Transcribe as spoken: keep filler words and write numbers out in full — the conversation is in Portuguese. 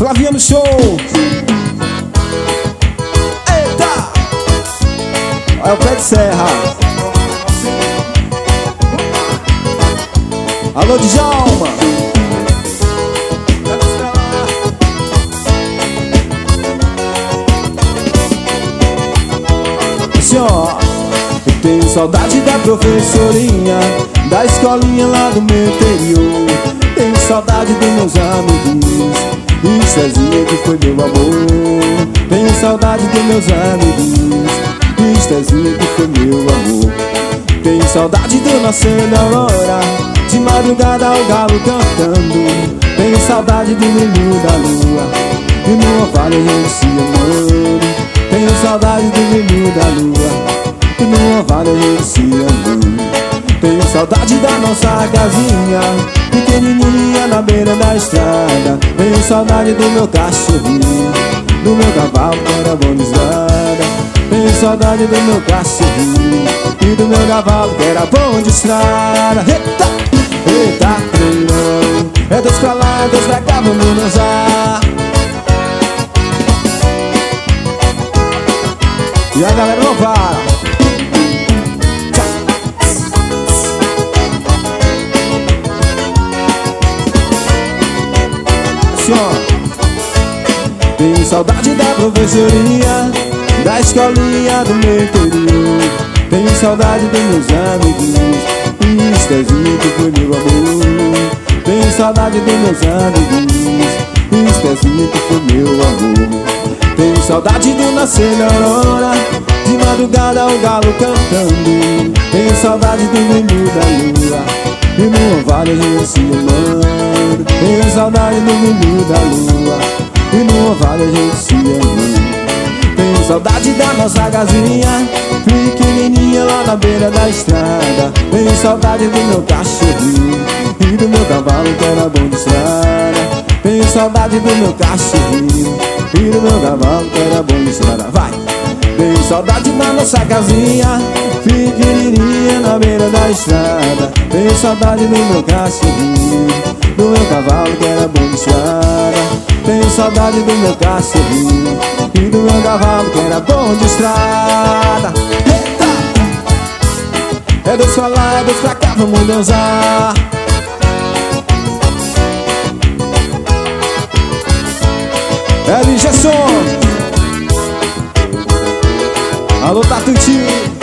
Flavinha no show. Eita! Olha o pé de serra. Alô, Djalma. Assim, ó. Eu tenho saudade da professorinha, da escolinha lá do meu interior. Tenho saudade dos meus amigos e Cezinha que foi meu amor. Tenho saudade dos meus amigos e Cezinha que foi meu amor. Tenho saudade do nascer da aurora, de madrugada o galo cantando. Tenho saudade do brilho da lua e no orvalho a gente se amando. Tenho saudade do brilho da lua e no orvalho a gente se amando. Tenho saudade da nossa casinha pequenininha na beira da estrada. Tenho saudade do meu cachorrinho, do meu cavalo que era bom de estrada. Tenho saudade do meu cachorrinho e do meu cavalo que era bom de estrada. Eita, eita, treinão. É Deus pra lá, é Deus pra cá, vamos dançar. E a galera não para. Tenho saudade da professoria, da escolinha do meu interior. Tenho saudade dos meus amigos e Cezinha que foi meu amor. Tenho saudade dos meus amigos e Cezinha que foi meu amor. Tenho saudade do nascer da aurora, de madrugada o galo cantando. Tenho saudade do brilho da lua e no orvalho a gente se amando. Tenho saudade do brilho da lua e no orvalho a gente se amando. Tenho saudade da nossa casinha pequenininha lá na beira da estrada. Tenho saudade do meu cachorrinho e do meu cavalo que era bom de estrada. Tenho saudade do meu cachorrinho e do meu cavalo que era bom de estrada. Vai! Tenho saudade da nossa casinha pequenininha na beira da estrada. Tenho saudade do meu cachorrinho, do meu cavalo que era bom de estrada. Tenho saudade do meu cachorrinho e do meu cavalo que era bom de estrada. Eita! É Deus pra lá, é Deus pra cá, vamos dançar. É Gerson. Alô, Tatuti.